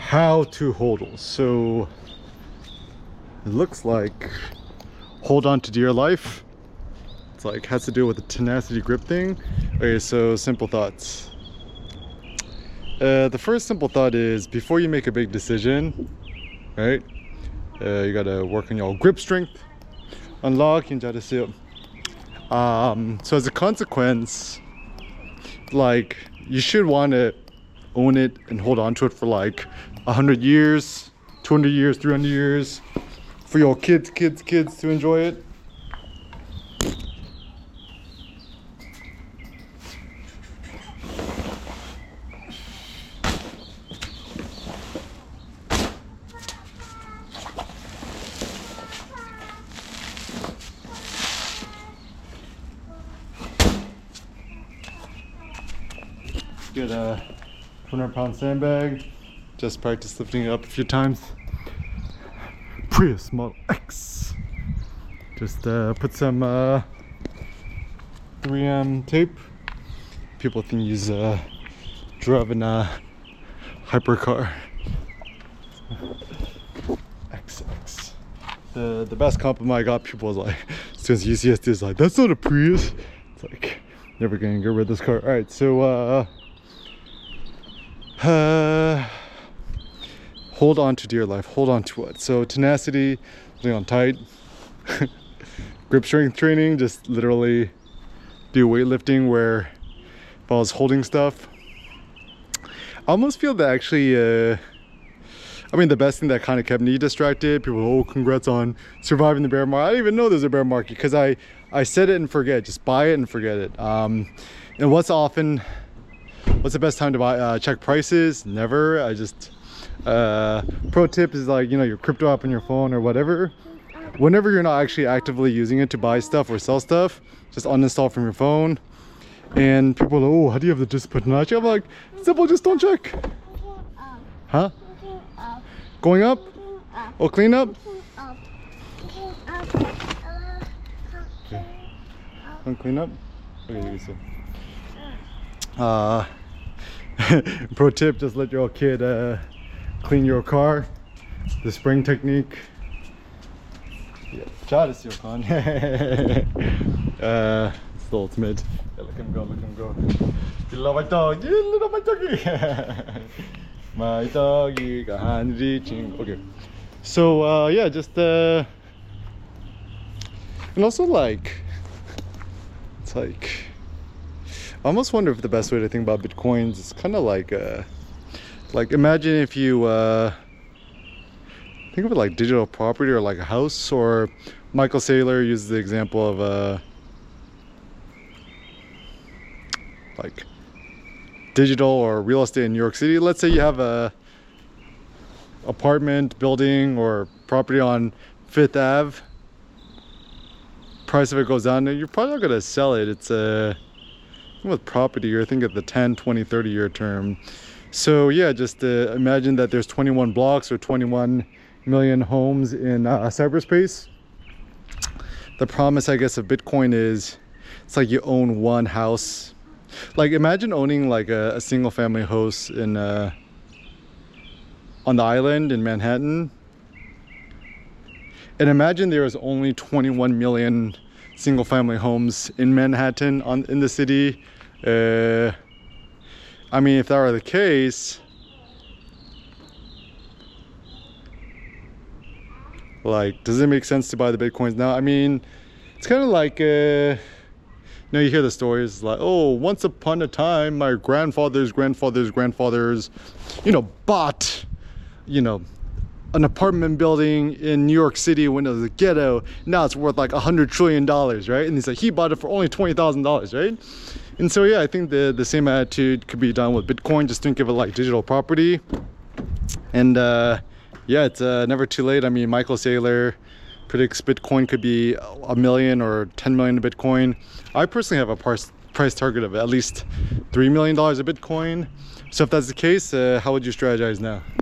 how to hodl. So it looks like hold on to dear life. It's like has to do with the tenacity grip thing. Okay, so simple thoughts. The first simple thought is before you make a big decision, right? You gotta work on your grip strength. Unlock and so as a consequence, like you should want to own it and hold on to it for like 100 years, 200 years, 300 years for your kids to enjoy it. Get a 200-pound sandbag. Just practice lifting it up a few times. Prius Model X. Just put some 3M tape. People think he's driving a hypercar. XX. The best compliment I got, people was like, since UCSD is like, that's not a Prius. It's like, never gonna get rid of this car. All right, so hold on to dear life. Hold on to what? So tenacity, holding on tight. Grip strength training, just literally do weightlifting where if I was holding stuff. I almost feel that actually, I mean, the best thing that kind of kept me distracted, people, oh, congrats on surviving the bear market. I didn't even know there's a bear market because I said it and forget, just buy it and forget it. And what's the best time to buy? Check prices? Never. I just pro tip is like, you know, your crypto app on your phone or whatever, whenever you're not actually actively using it to buy stuff or sell stuff, just uninstall from your phone. And people are, oh, how do you have the discipline not? I'm like, simple, just don't check. Huh? Going up? Oh, clean up? Okay. Clean up? Okay, so pro tip, just let your kid clean your car. The spring technique. Yeah, try this, Yokon. It's the ultimate. Yeah, look him go, look him go. You love my dog, you love my doggy. My doggy got hand reaching. Okay, so yeah, just and also like, it's like, I almost wonder if the best way to think about Bitcoins is kind of like imagine if you think of it like digital property or like a house, or Michael Saylor uses the example of like digital or real estate in New York City. Let's say you have a apartment building or property on Fifth Ave. Price of it goes down, you're probably not gonna sell it. It's with property, you're thinking of the 10, 20, 30 year term. So yeah, just imagine that there's 21 blocks or 21 million homes in cyberspace. The promise, I guess, of Bitcoin is it's like you own one house. Like imagine owning like a single family house in on the island in Manhattan, and imagine there is only 21 million single family homes in Manhattan in the city. I mean, if that were the case, like, does it make sense to buy the Bitcoins now? I mean, it's kind of like, you know, you hear the stories like, oh, once upon a time, my grandfather's, you know, bought, you know, an apartment building in New York City when it was a ghetto. Now it's worth like $100 trillion, right? And he's like, he bought it for only $20,000, right? And so yeah, I think the same attitude could be done with Bitcoin. Just think of it like digital property. And yeah, it's never too late. I mean, Michael Saylor predicts Bitcoin could be 1 million or 10 million of Bitcoin. I personally have a price target of at least $3 million of Bitcoin. So if that's the case, how would you strategize now?